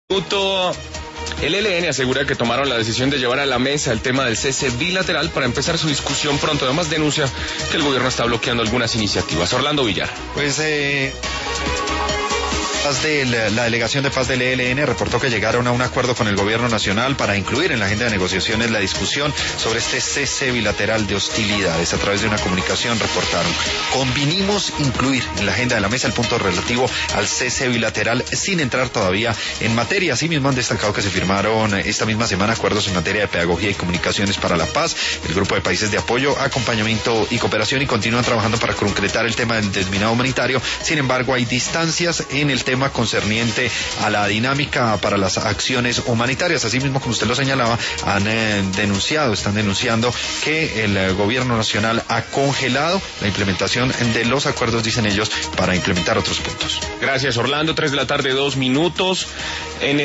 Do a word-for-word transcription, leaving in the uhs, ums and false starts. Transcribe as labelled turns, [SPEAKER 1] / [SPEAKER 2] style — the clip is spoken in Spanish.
[SPEAKER 1] Minuto. El E L N asegura que tomaron la decisión de llevar a la mesa el tema del cese bilateral para empezar su discusión pronto. Además denuncia que el gobierno está bloqueando algunas iniciativas. Orlando Villar.
[SPEAKER 2] Pues eh... De la, la delegación de paz del E L N reportó que llegaron a un acuerdo con el gobierno nacional para incluir en la agenda de negociaciones la discusión sobre este cese bilateral de hostilidades. A través de una comunicación reportaron: convinimos incluir en la agenda de la mesa el punto relativo al cese bilateral sin entrar todavía en materia. Asimismo han destacado que se firmaron esta misma semana acuerdos en materia de pedagogía y comunicaciones para la paz, el grupo de países de apoyo, acompañamiento y cooperación, y continúan trabajando para concretar el tema del desminado humanitario. Sin embargo, hay distancias en el tema concerniente a la dinámica para las acciones humanitarias. Asimismo, como usted lo señalaba, han eh, denunciado, están denunciando que el eh, gobierno nacional ha congelado la implementación de los acuerdos, dicen ellos, para implementar otros puntos.
[SPEAKER 1] Gracias, Orlando. Tres de la tarde, dos minutos. En el